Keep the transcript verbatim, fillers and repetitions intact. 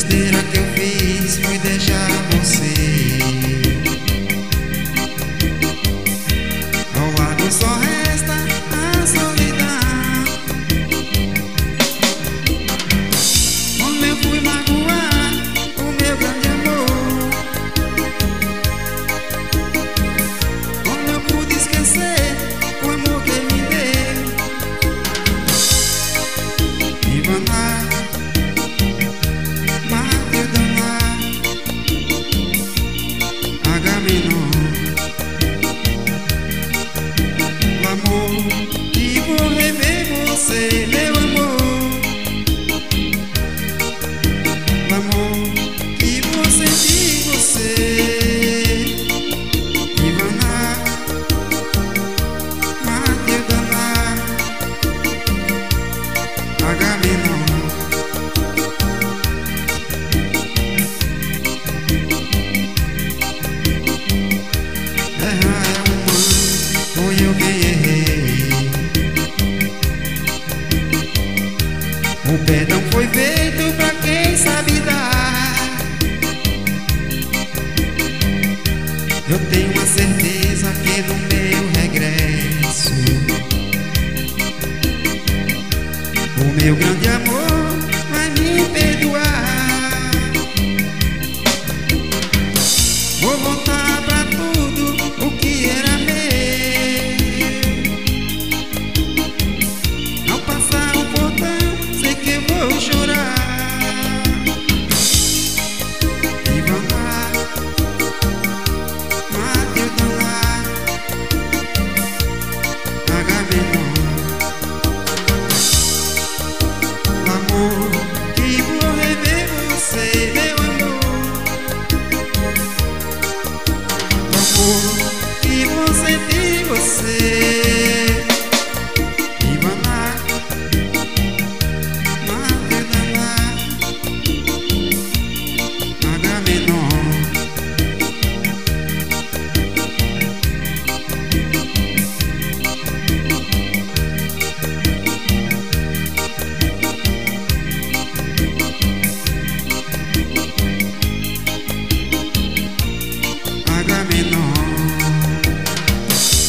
besteira que eu fiz foi deixar você. Ao lado só resta a solidão. Como eu fui magoar o meu grande amor. Como eu pude esquecer o amor que me deu. Ivaná, Matildaná, H menor. O amor que vou rever você, meu amor. O amor que vou sentir você. Ivaná, Matildaná, H menor. Errar é humano, foi eu quem errei. O perdão foi feito pra quem sabe dar. Eu tenho uma certeza que no meu regresso o meu grande amor vai me perdoar. Vou voltar pra tudo o que era meu. Ao passar o portão, sei que eu vou chorar.